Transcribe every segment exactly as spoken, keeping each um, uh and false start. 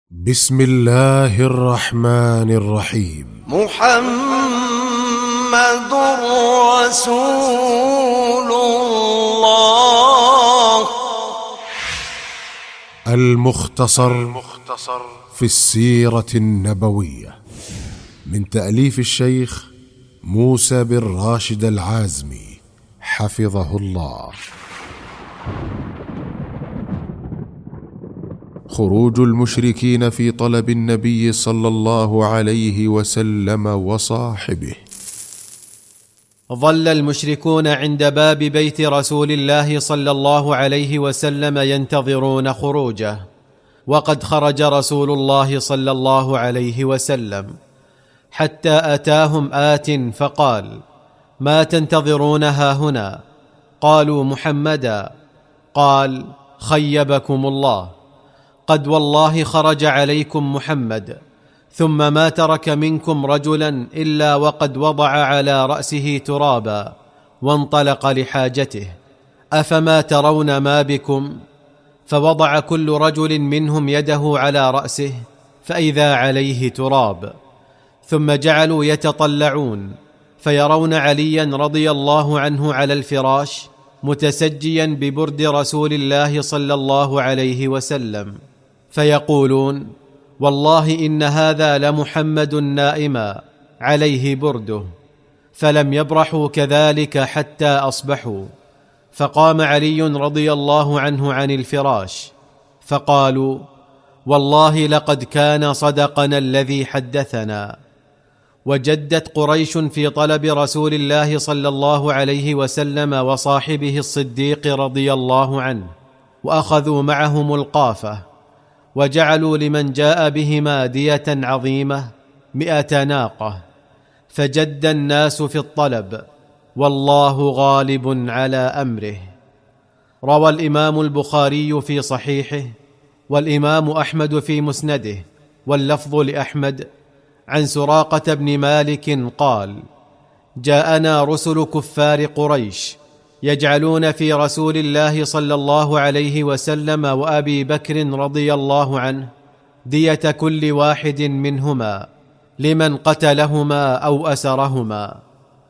بسم الله الرحمن الرحيم. محمد رسول الله. المختصر في السيرة النبوية من تأليف الشيخ موسى بن راشد العازمي حفظه الله. خروج المشركين في طلب النبي صلى الله عليه وسلم وصاحبه. ظل المشركون عند باب بيت رسول الله صلى الله عليه وسلم ينتظرون خروجه، وقد خرج رسول الله صلى الله عليه وسلم، حتى أتاهم آت فقال: ما تنتظرون هاهنا؟ قالوا: محمدا. قال: خيبكم الله، قد والله خرج عليكم محمد، ثم ما ترك منكم رجلا إلا وقد وضع على رأسه ترابا وانطلق لحاجته، أفما ترون ما بكم؟ فوضع كل رجل منهم يده على رأسه فإذا عليه تراب، ثم جعلوا يتطلعون فيرون عليا رضي الله عنه على الفراش متسجيا ببرد رسول الله صلى الله عليه وسلم، فيقولون: والله إن هذا لمحمد نائما عليه برده. فلم يبرحوا كذلك حتى أصبحوا، فقام علي رضي الله عنه عن الفراش فقالوا: والله لقد كان صدقنا الذي حدثنا. وجدت قريش في طلب رسول الله صلى الله عليه وسلم وصاحبه الصديق رضي الله عنه، وأخذوا معهم القافة، وجعلوا لمن جاء بهما دية عظيمة مئة ناقة، فجد الناس في الطلب، والله غالب على أمره. روى الإمام البخاري في صحيحه، والإمام أحمد في مسنده، واللفظ لأحمد، عن سراقة بن مالك قال: جاءنا رسل كفار قريش يجعلون في رسول الله صلى الله عليه وسلم وأبي بكر رضي الله عنه دية كل واحد منهما لمن قتلهما أو أسرهما.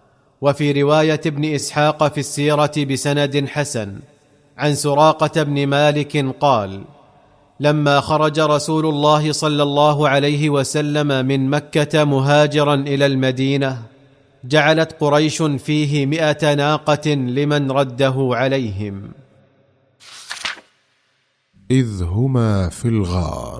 وفي رواية ابن إسحاق في السيرة بسند حسن عن سراقة بن مالك قال: لما خرج رسول الله صلى الله عليه وسلم من مكة مهاجرا إلى المدينة، جعلت قريش فيه مئة ناقة لمن رده عليهم. إذ هما في الغار.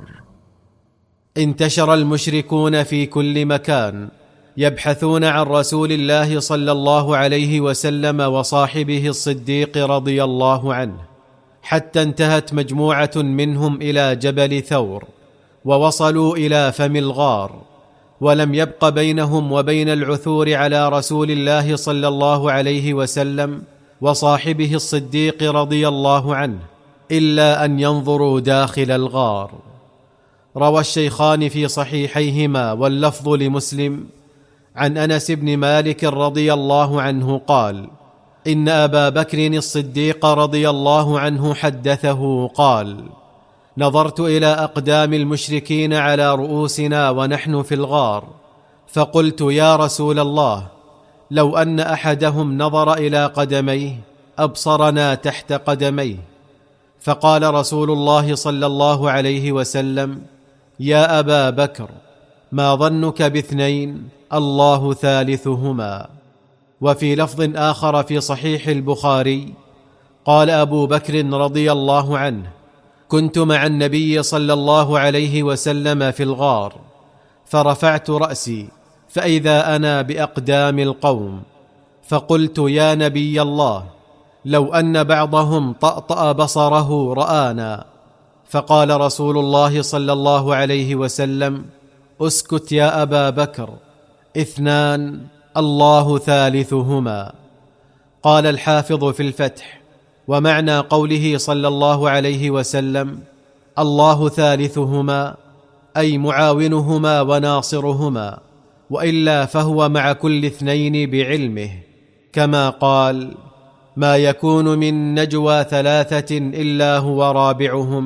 انتشر المشركون في كل مكان يبحثون عن رسول الله صلى الله عليه وسلم وصاحبه الصديق رضي الله عنه، حتى انتهت مجموعة منهم إلى جبل ثور، ووصلوا إلى فم الغار، ولم يبق بينهم وبين العثور على رسول الله صلى الله عليه وسلم وصاحبه الصديق رضي الله عنه إلا أن ينظروا داخل الغار. روى الشيخان في صحيحيهما واللفظ لمسلم عن أنس بن مالك رضي الله عنه قال: إن أبا بكر الصديق رضي الله عنه حدثه قال: نظرت إلى أقدام المشركين على رؤوسنا ونحن في الغار، فقلت: يا رسول الله، لو أن أحدهم نظر إلى قدميه أبصرنا تحت قدميه. فقال رسول الله صلى الله عليه وسلم: يا أبا بكر، ما ظنك باثنين الله ثالثهما. وفي لفظ آخر في صحيح البخاري قال أبو بكر رضي الله عنه: كنت مع النبي صلى الله عليه وسلم في الغار، فرفعت رأسي فإذا أنا بأقدام القوم، فقلت: يا نبي الله، لو أن بعضهم طأطأ بصره رآنا. فقال رسول الله صلى الله عليه وسلم: اسكت يا أبا بكر، اثنان الله ثالثهما. قال الحافظ في الفتح: ومعنى قوله صلى الله عليه وسلم الله ثالثهما أي معاونهما وناصرهما، وإلا فهو مع كل اثنين بعلمه، كما قال: ما يكون من نجوى ثلاثة إلا هو رابعهم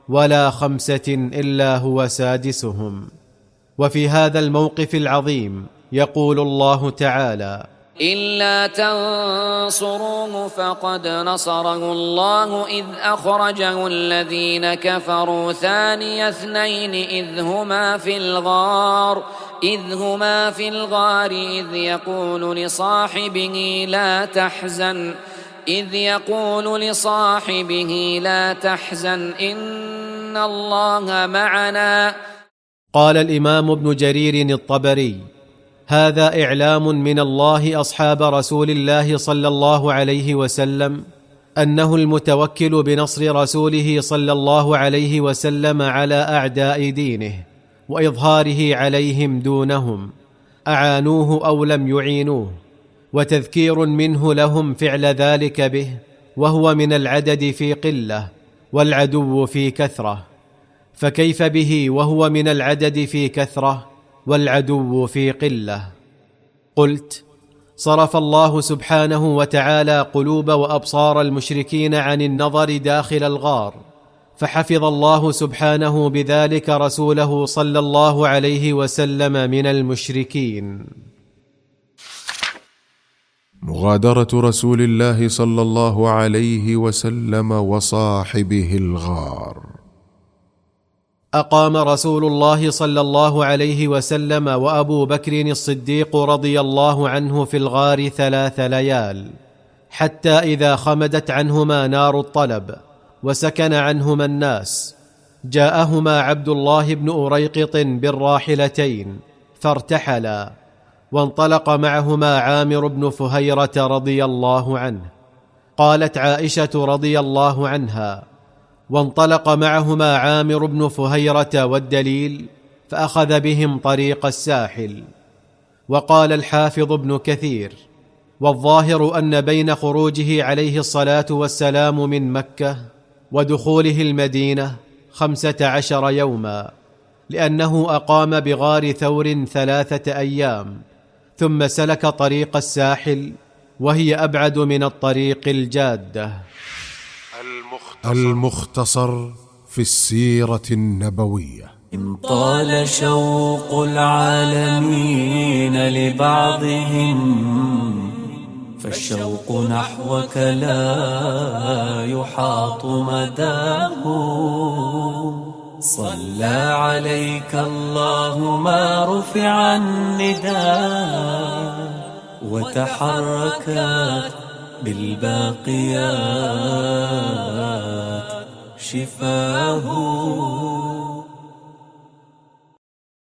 ولا خمسة إلا هو سادسهم. وفي هذا الموقف العظيم يقول الله تعالى: إلا تنصروه فقد نصره الله إذ أخرجه الذين كفروا ثاني اثنين إذ هما في الغار إذ هما في الغار إذ يقول لصاحبه لا تحزن إذ يقول لصاحبه لا تحزن إن الله معنا. قال الإمام ابن جرير الطبري: هذا إعلام من الله أصحاب رسول الله صلى الله عليه وسلم أنه المتوكل بنصر رسوله صلى الله عليه وسلم على أعداء دينه وإظهاره عليهم دونهم، أعانوه أو لم يعينوه، وتذكير منه لهم فعل ذلك به، وهو من العدد في قلة والعدو في كثرة، فكيف به وهو من العدد في كثرة والعدو في قلة؟ قلت: صرف الله سبحانه وتعالى قلوب وأبصار المشركين عن النظر داخل الغار، فحفظ الله سبحانه بذلك رسوله صلى الله عليه وسلم من المشركين. مغادرة رسول الله صلى الله عليه وسلم وصاحبه الغار. أقام رسول الله صلى الله عليه وسلم وأبو بكر الصديق رضي الله عنه في الغار ثلاث ليال، حتى إذا خمدت عنهما نار الطلب وسكن عنهما الناس، جاءهما عبد الله بن أريقط بالراحلتين فارتحلا، وانطلق معهما عامر بن فهيرة رضي الله عنه. قالت عائشة رضي الله عنها: وانطلق معهما عامر بن فهيرة والدليل فأخذ بهم طريق الساحل. وقال الحافظ ابن كثير: والظاهر أن بين خروجه عليه الصلاة والسلام من مكة ودخوله المدينة خمسة عشر يوما، لأنه أقام بغار ثور ثلاثة أيام، ثم سلك طريق الساحل وهي أبعد من الطريق الجادة. المختصر في السيرة النبوية. إن طال شوق العالمين لبعضهم فالشوق نحوك لا يحاط مداه. صلى عليك الله ما رفع النداء وتحركت بالباقيات شفاه.